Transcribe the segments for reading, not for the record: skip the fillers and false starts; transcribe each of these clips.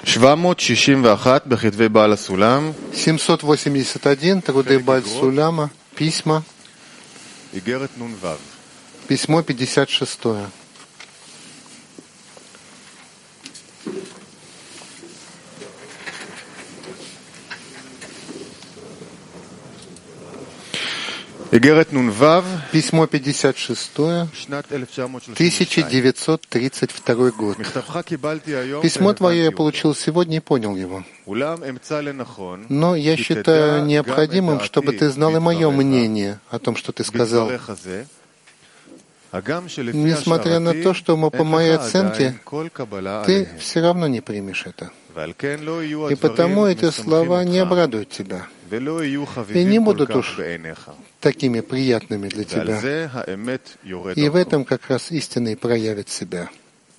781, труды Бааль-Суляма, письма, письмо 56. Письмо 56, 1932 год. Письмо твое я получил сегодня и понял его. Но я считаю необходимым, чтобы ты знал и мое мнение о том, что ты сказал. Несмотря на то, что по моей оценке, ты все равно не примешь это. И потому эти слова не обрадуют тебя. И не будут уж такими приятными для тебя. И в этом как раз истина и проявит себя.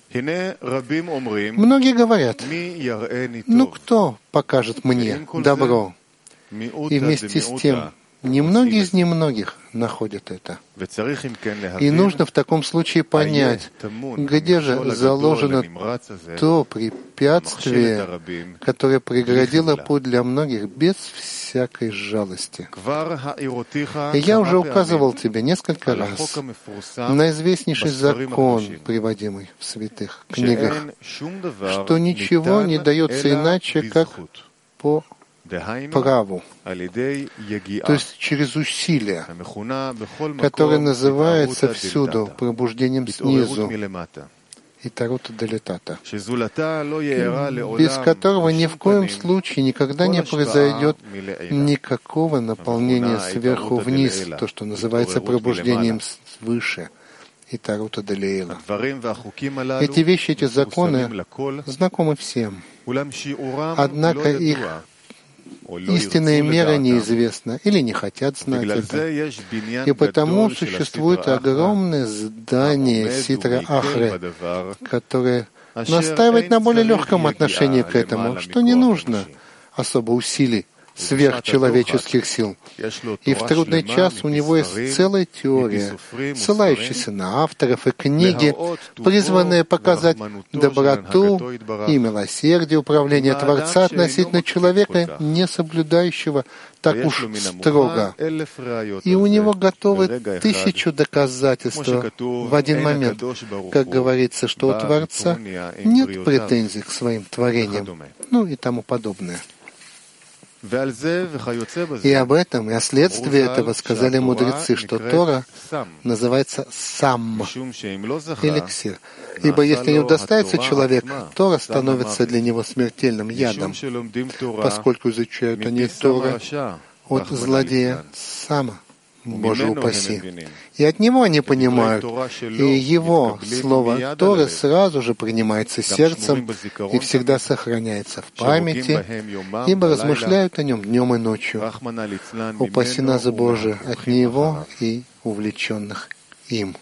Многие говорят, ну кто покажет мне добро? И вместе с тем, немногие из немногих находят это. И нужно в таком случае понять, где же заложено то препятствие, которое преградило путь для многих без всякой жалости. И я уже указывал тебе несколько раз на известнейший закон, приводимый в святых книгах, что ничего не дается иначе, как по праву, то есть через усилия, которое называется всюду пробуждением снизу и тарута делетата, без которого ни в коем случае никогда не произойдет никакого наполнения сверху вниз, то, что называется пробуждением свыше и тарута делеила. Эти вещи, эти законы знакомы всем, однако их истинная мера неизвестна или не хотят знать это. И потому существует огромное здание Ситра Ахре, которое настаивает на более легком отношении к этому, что не нужно особо усилий сверхчеловеческих сил. И в трудный час у него есть целая теория, ссылающаяся на авторов и книги, призванные показать доброту и милосердие управления Творца относительно человека, не соблюдающего так уж строго. И у него готовы 1000 доказательств в один момент, как говорится, что у Творца нет претензий к своим творениям, ну и тому подобное. И об этом, и о следствии этого сказали мудрецы, что Тора называется сам, эликсир. Ибо если не удостаивается человек, Тора становится для него смертельным ядом, поскольку изучают они Тора от злодея сама, Боже упаси. И от него они понимают, и его слово Торы сразу же принимается сердцем и всегда сохраняется в памяти, ибо размышляют о нем днем и ночью. Упаси нас, Боже, от него и увлеченных им.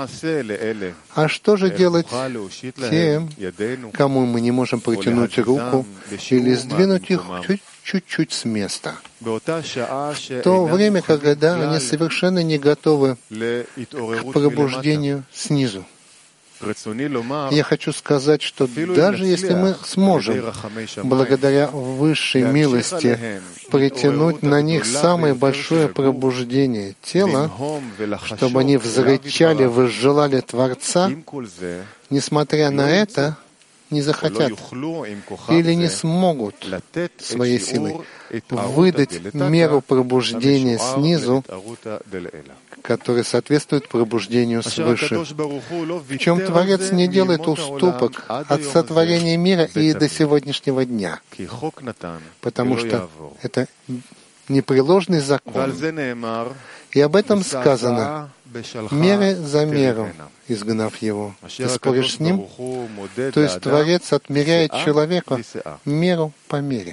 А что же делать тем, кому мы не можем протянуть руку или сдвинуть их чуть-чуть с места? В то время, когда они совершенно не готовы к пробуждению снизу. Я хочу сказать, что даже если мы сможем, благодаря высшей милости, притянуть на них самое большое пробуждение тела, чтобы они взрычали, возжелали Творца, несмотря на это, не захотят или не смогут своей силой выдать меру пробуждения снизу, который соответствует пробуждению свыше. В чем Творец не делает уступок от сотворения мира и до сегодняшнего дня, потому что это непреложный закон. И об этом сказано: меры за меру, изгнав его. Ты споришь с ним? То есть Творец отмеряет человеку меру по мере.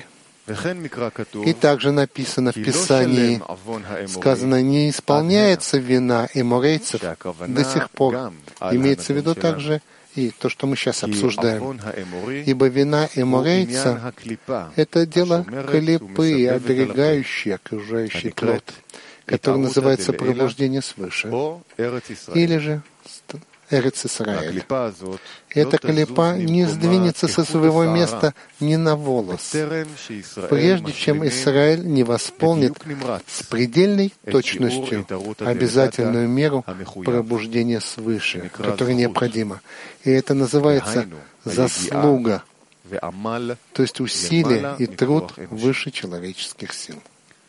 И также написано в Писании, сказано, не исполняется вина эморейцев до сих пор. Имеется в виду также и то, что мы сейчас обсуждаем. Ибо вина эморейца — это дело клипы, оберегающие окружающий плод, который называется пробуждение свыше, или же Эрец Исраэль. Эта клипа не сдвинется со своего места ни на волос, прежде чем Израиль не восполнит с предельной точностью обязательную меру пробуждения свыше, которая необходима. И это называется заслуга, то есть усилие и труд выше человеческих сил.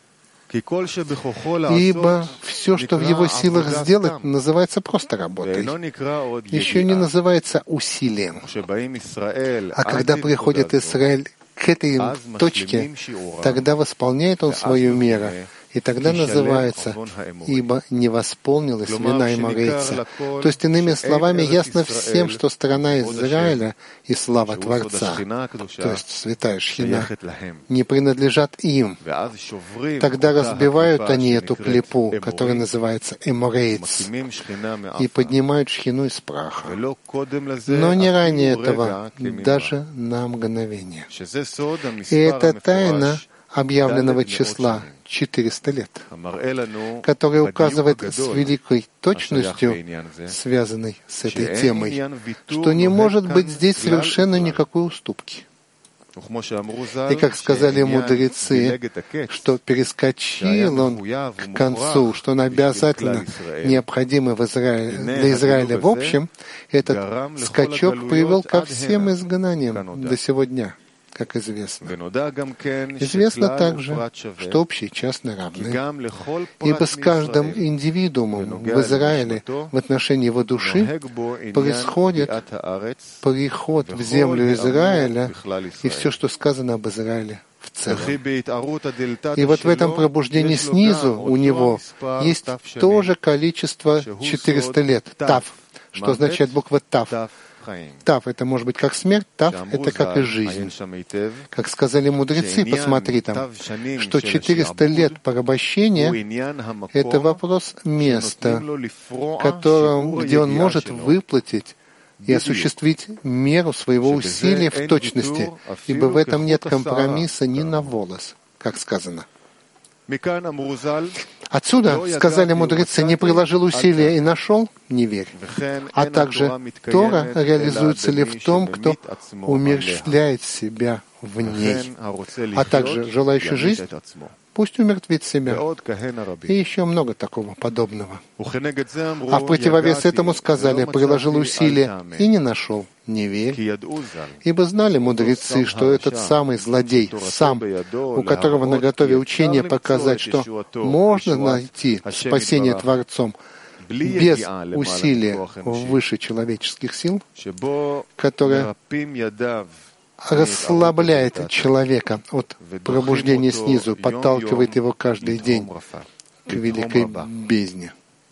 Ибо все, что в его силах сделать, называется просто работой. Еще не называется усилием. А когда приходит Израиль к этой точке, тогда восполняет он свою меру. И тогда называется «ибо не восполнилась вина иморейца». То есть, иными словами, ясно всем, что сторона Израиля и слава Творца, то есть святая Шхина, не принадлежат им. Тогда разбивают они эту клипу, которая называется эморейц, и поднимают Шхину из праха. Но не ранее этого, даже на мгновение. И это тайна объявленного числа 400 лет, который указывает с великой точностью, связанной с этой темой, что не может быть здесь совершенно никакой уступки. И как сказали мудрецы, что перескочил он к концу, что он обязательно необходимый для Израиля в общем, этот скачок привел ко всем изгнаниям до сего дня, как известно. Известно также, что общие частно равны, ибо с каждым индивидуумом в Израиле в отношении его души происходит переход в землю Израиля и все, что сказано об Израиле в целом. И вот в этом пробуждении снизу у него есть то же количество 400 лет, тав, что означает буква тав. Тав — это может быть как смерть, тав — это как и жизнь. Как сказали мудрецы, посмотри там, что 400 лет порабощения — это вопрос места, где он может выплатить и осуществить меру своего усилия в точности, ибо в этом нет компромисса ни на волос, как сказано. Отсюда, сказали мудрецы, не приложил усилия и нашел, не верь. А также Тора реализуется ли в том, кто умерщвляет себя в ней, а также желающий жизнь, пусть умертвит себя. И еще много такого подобного. А в противовес этому сказали, приложил усилия и не нашел, не верь. Ибо знали мудрецы, что этот самый злодей, сам, у которого наготове учение показать, что можно найти спасение Творцом без усилия выше человеческих сил, которое расслабляет человека от пробуждения снизу, подталкивает его каждый день к великой бездне.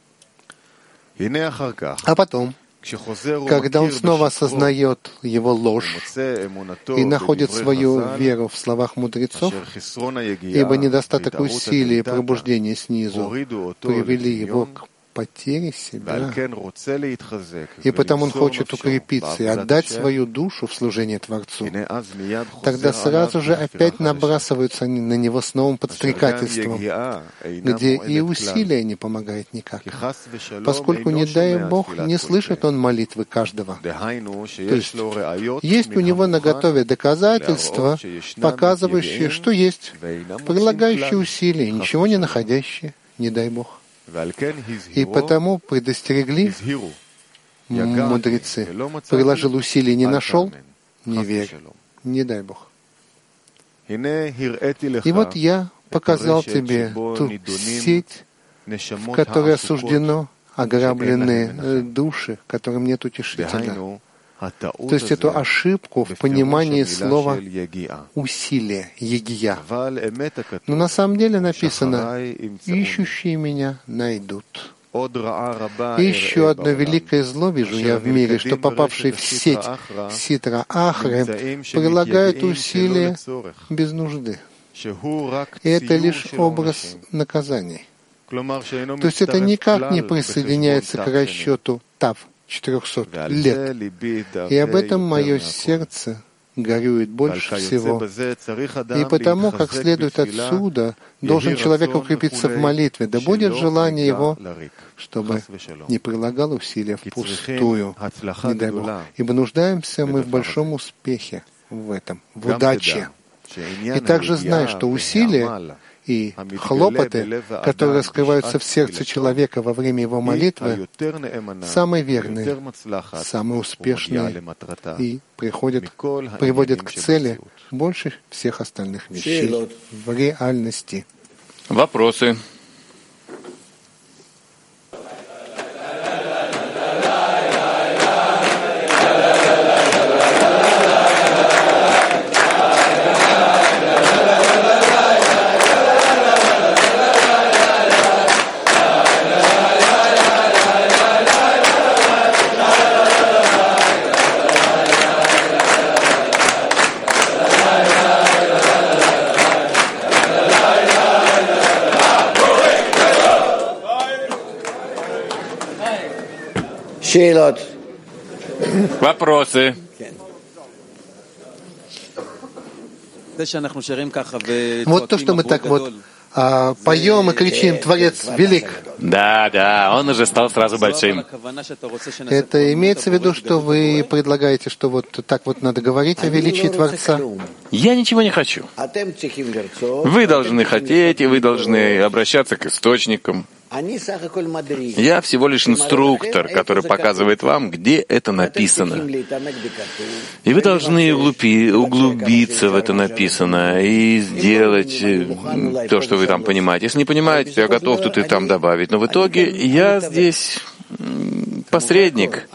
А потом, когда он снова осознает его ложь и находит свою веру в словах мудрецов, ибо недостаток усилий и пробуждения снизу привели его к потере себя, и потому он хочет укрепиться и отдать свою душу в служение Творцу, тогда сразу же опять набрасываются они на него с новым подстрекательством, где и усилия не помогает никак, поскольку, не дай Бог, не слышит он молитвы каждого. То есть у него наготове доказательства, показывающие, что есть, прилагающие усилия, ничего не находящие, не дай Бог. И потому предостерегли мудрецы. Приложил усилий, не нашел, не верь, не дай Бог. И вот я показал тебе ту сеть, в которой осуждено ограбленные души, которым нет утешителя. То есть эту ошибку в понимании слова «усилие», «егия». Но на самом деле написано «ищущие меня найдут». И еще одно великое зло вижу я в мире, что попавшие в сеть ситра ахры прилагают усилия без нужды. И это лишь образ наказаний. То есть это никак не присоединяется к расчету тав, 400 лет. И об этом мое сердце горюет больше всего. И потому, как следует отсюда, должен человек укрепиться в молитве, да будет желание его, чтобы не прилагал усилия впустую, не дай Бог. Ибо нуждаемся мы в большом успехе в этом, в удаче. И также знай, что усилия и хлопоты, которые раскрываются в сердце человека во время его молитвы, самые верные, самые успешные и приводят к цели больше всех остальных вещей в реальности. Вопросы? Вопросы? Вот то, что мы так вот поем и кричим «Творец велик». Да, он уже стал сразу большим. Это имеется в виду, что вы предлагаете, что вот так вот надо говорить о величии Творца? Я ничего не хочу. Вы должны хотеть, и вы должны обращаться к источникам. Я всего лишь инструктор, который показывает вам, где это написано. И вы должны углубиться в это написанное и сделать то, что вы там понимаете. Если не понимаете, я готов тут и там добавить. Но в итоге я здесь посредник.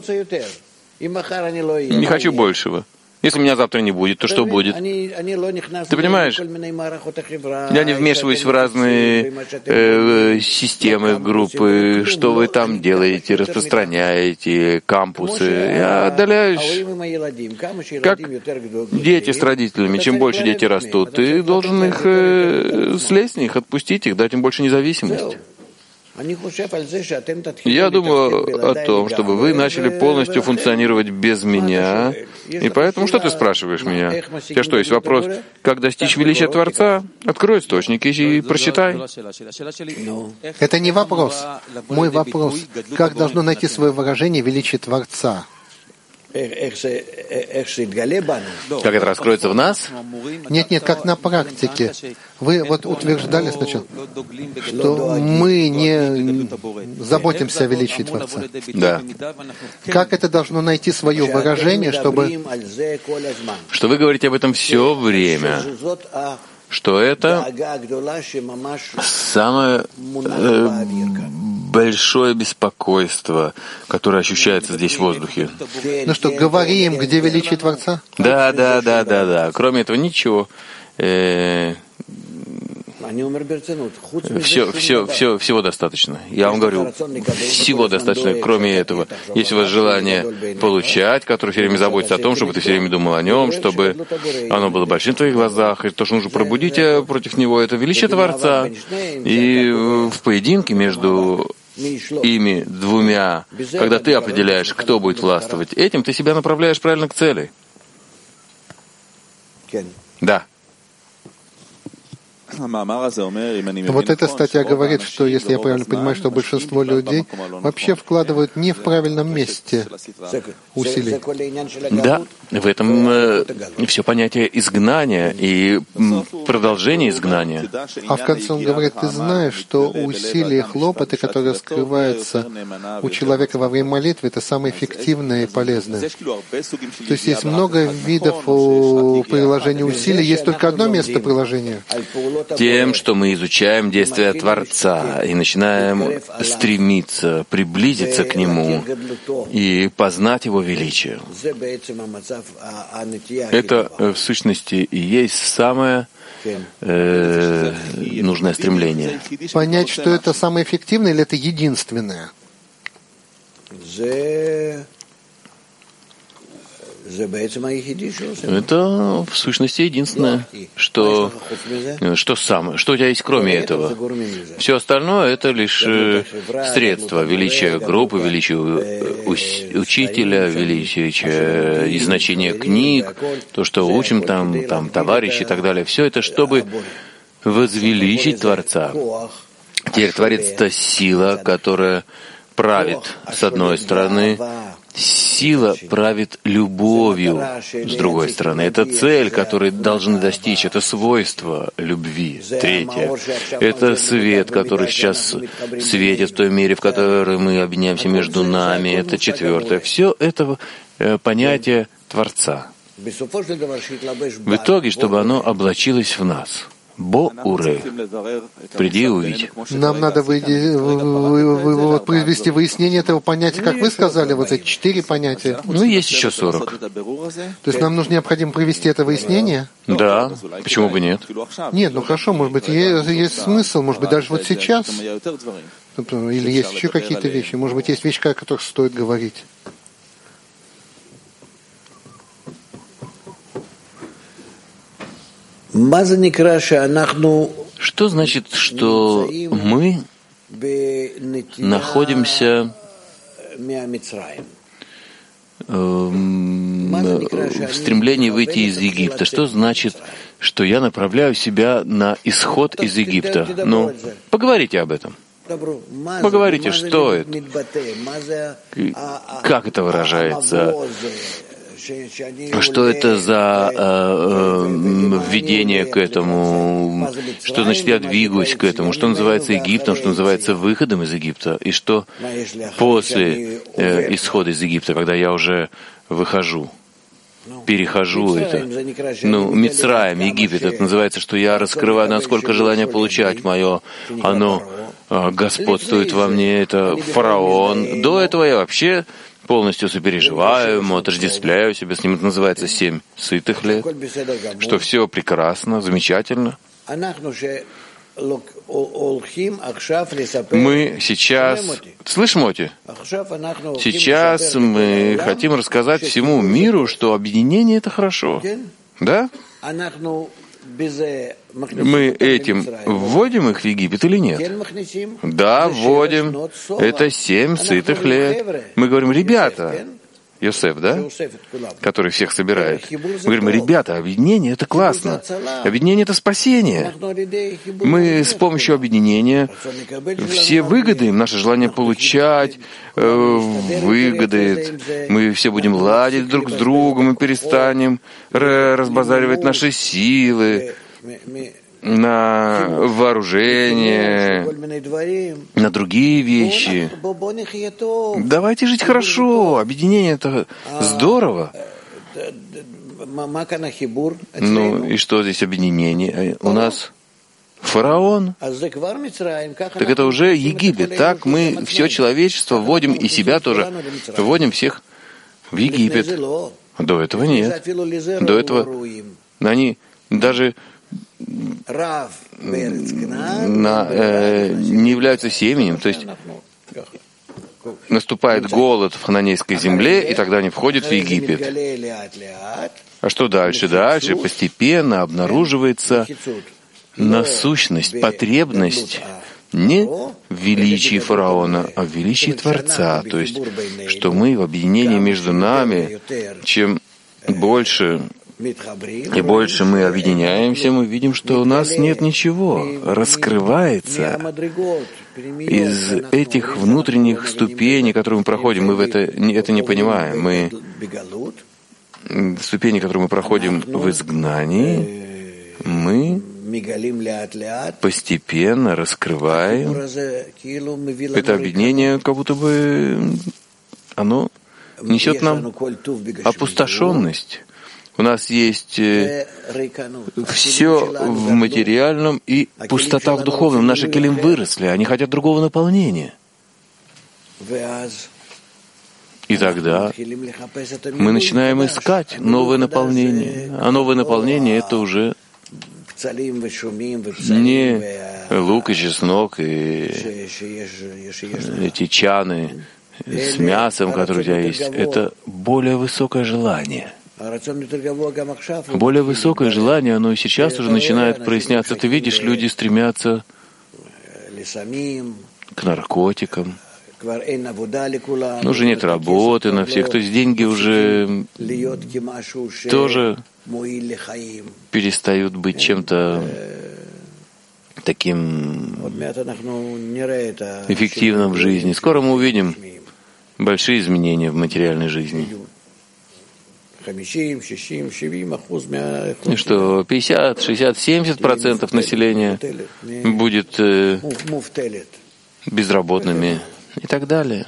Не хочу большего. Если меня завтра не будет, то что будет? Ты понимаешь? Я не вмешиваюсь в разные системы, группы, что вы там делаете, распространяете, кампусы. Я отдаляюсь, как дети с родителями. Чем больше дети растут, ты должен их слезть с них, отпустить их, дать им больше независимости. Я думаю о том, чтобы вы начали полностью функционировать без меня. И поэтому что ты спрашиваешь меня? У тебя что, есть вопрос, как достичь величия Творца? Открой источники и прочитай. Это не вопрос. Мой вопрос, как должно найти свое выражение величия Творца? Как это раскроется в нас? Нет, как на практике. Вы вот утверждали сначала, что мы не заботимся о величии Творца. Да. Как это должно найти свое выражение, чтобы... Что вы говорите об этом все время, что это самое большое беспокойство, которое ощущается здесь в воздухе. Ну что, говорим, где величие Творца? Да. Кроме этого ничего. Всего достаточно. Я вам говорю, всего достаточно, кроме этого. Если у вас желание получать, которое все время заботится о том, чтобы ты все время думал о нем, чтобы оно было большим в твоих глазах, и то, что нужно пробудить против него, это величие Творца. И в поединке между ими двумя, когда ты определяешь, кто будет властвовать, этим ты себя направляешь правильно к цели. Да. Вот эта статья говорит, что, если я правильно понимаю, что большинство людей вообще вкладывают не в правильном месте усилий. Да, в этом все понятие изгнания и продолжение изгнания. А в конце он говорит, ты знаешь, что усилия и хлопоты, которые скрываются у человека во время молитвы, это самое эффективное и полезное. То есть есть много видов приложения усилий, есть только одно место приложения. Тем, что мы изучаем действия Творца и начинаем стремиться приблизиться к Нему и познать Его величие. Это, в сущности, и есть самое нужное стремление. Понять, что это самое эффективное или это единственное? Это в сущности единственное, что у тебя есть кроме этого. Все остальное это лишь средство, величие группы, величие учителя, величие и значение книг, то, что учим там товарищи и так далее. Все это, чтобы возвеличить Творца. Теперь Творец — это сила, которая правит с одной стороны, сила правит любовью с другой стороны. Это цель, которую должны достичь, это свойство любви. Третье — это свет, который сейчас светит в той мере, в которой мы объединяемся между нами. Это четвертое. Все это понятие Творца. В итоге, чтобы оно облачилось в нас. Бо-уре. Приди и увидь. Нам надо произвести выяснение этого понятия, как вы сказали, вот эти 4 понятия. Ну, есть еще 40. То есть нам необходимо провести это выяснение? Да. Почему бы нет? Нет, ну хорошо, может быть, есть смысл, может быть, даже вот сейчас. Или есть еще какие-то вещи. Может быть, есть вещи, о которых стоит говорить. Что значит, что мы находимся в стремлении выйти из Египта? Что значит, что я направляю себя на исход из Египта? Ну, поговорите об этом. Поговорите, что это? Как это выражается? Что это за введение к этому? Что значит я двигаюсь к этому? Что называется Египтом? Что называется выходом из Египта? И что после исхода из Египта, когда я уже выхожу, перехожу это? Ну, Мицраим, Египет, это называется, что я раскрываю, насколько желание получать мое, оно господствует во мне, это фараон. До этого я вообще полностью сопереживаю ему, отождествляю себя с ним. Это называется 7 сытых лет, что все прекрасно, замечательно. Мы сейчас... Слышь, Моти? Сейчас мы хотим рассказать всему миру, что объединение — это хорошо. Да? Мы этим вводим их в Египет или нет? Да, вводим. Это 7 сытых лет. Мы говорим, ребята, Йосеф, да? Который всех собирает. Мы говорим, ребята, объединение — это классно. Объединение — это спасение. Мы с помощью объединения все выгоды, наше желание получать выгоды, мы все будем ладить друг с другом и перестанем разбазаривать наши силы на вооружение, на другие вещи. Давайте жить хорошо. Объединение — это здорово. Ну и что здесь объединение? У нас фараон. Так это уже Египет. Так мы все человечество вводим, и себя тоже вводим всех в Египет. До этого нет. До этого они даже не являются семенем, то есть наступает голод в хананейской земле, и тогда они входят в Египет. А что дальше? Дальше постепенно обнаруживается насущность, потребность не в величии фараона, а в величии Творца. То есть, что мы в объединении между нами, чем больше и больше мы объединяемся, мы видим, что у нас нет ничего. Раскрывается из этих внутренних ступеней, которые мы проходим. Мы это не понимаем. Мы ступени, которые мы проходим в изгнании, мы постепенно раскрываем это объединение, как будто бы оно несет нам опустошенность. У нас есть все в материальном и пустота в духовном. Наши келим выросли, они хотят другого наполнения. И тогда мы начинаем искать новое наполнение. А новое наполнение — это уже не лук и чеснок, и эти чаны с мясом, которые у тебя есть. Это более высокое желание. Более высокое желание, оно и сейчас уже начинает проясняться. Ты видишь, люди стремятся к наркотикам. Уже нет работы на всех, то есть деньги уже тоже перестают быть чем-то таким эффективным в жизни. Скоро мы увидим большие изменения в материальной жизни. И что 50, 60, 70% населения будет безработными и так далее.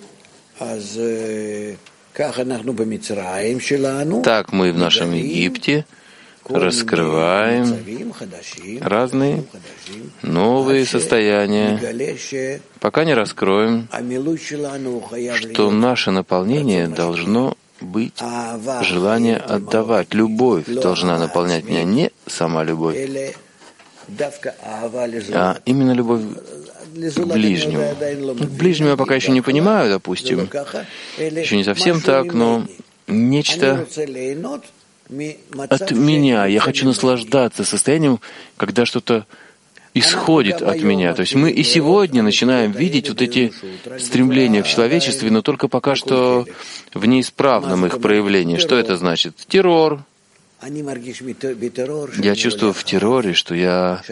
Так мы в нашем Египте раскрываем разные новые состояния, пока не раскроем, что наше наполнение должно быть желание отдавать. Любовь должна наполнять меня, не сама любовь, а именно любовь к ближнему. К ближнему я пока еще не понимаю, допустим. Еще не совсем так, но нечто от меня. Я хочу наслаждаться состоянием, когда что-то исходит от меня. То есть мы и сегодня начинаем видеть вот эти стремления в человечестве, но только пока что в неисправном их проявлении. Что это значит? Террор. Я чувствую в терроре, что я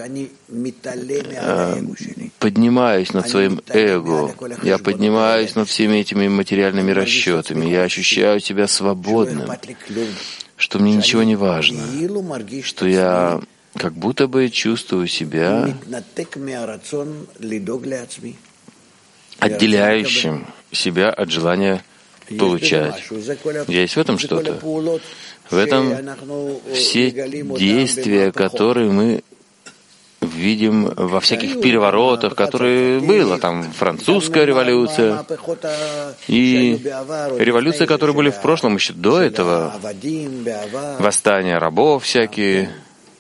поднимаюсь над своим эго, я поднимаюсь над всеми этими материальными расчетами, я ощущаю себя свободным, что мне ничего не важно, что я как будто бы чувствую себя отделяющим себя от желания получать. Есть в этом что-то? В этом все действия, которые мы видим во всяких переворотах, которые было. Там французская революция и революции, которые были в прошлом еще до этого. Восстания рабов всякие.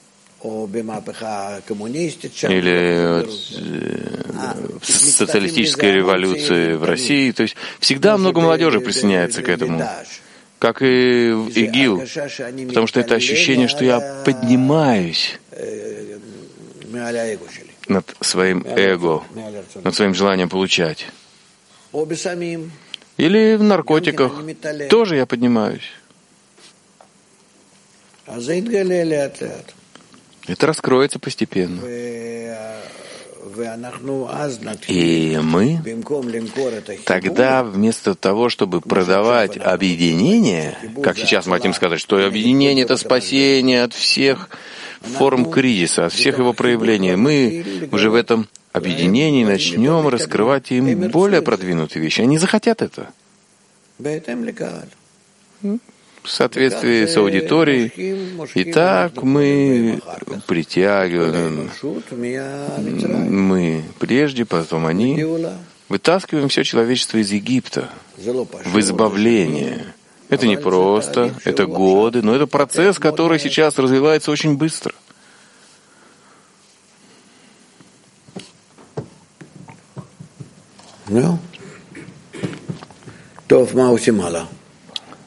Или социалистической революции в России. То есть всегда много молодежи присоединяется к этому. Как и в ИГИЛ, потому что это ощущение, что я поднимаюсь над своим эго, над своим желанием получать. Или в наркотиках тоже я поднимаюсь. Это раскроется постепенно. И мы тогда вместо того, чтобы продавать объединение, как сейчас мы хотим сказать, что объединение — это спасение от всех форм кризиса, от всех его проявлений, мы уже в этом объединении начнем раскрывать им более продвинутые вещи. Они захотят это. В соответствии с аудиторией. И так мы притягиваем, мы прежде, потом они, вытаскиваем все человечество из Египта в избавление. Это не просто, это годы, но это процесс, который сейчас развивается очень быстро. טוב, מה עושים הלאה?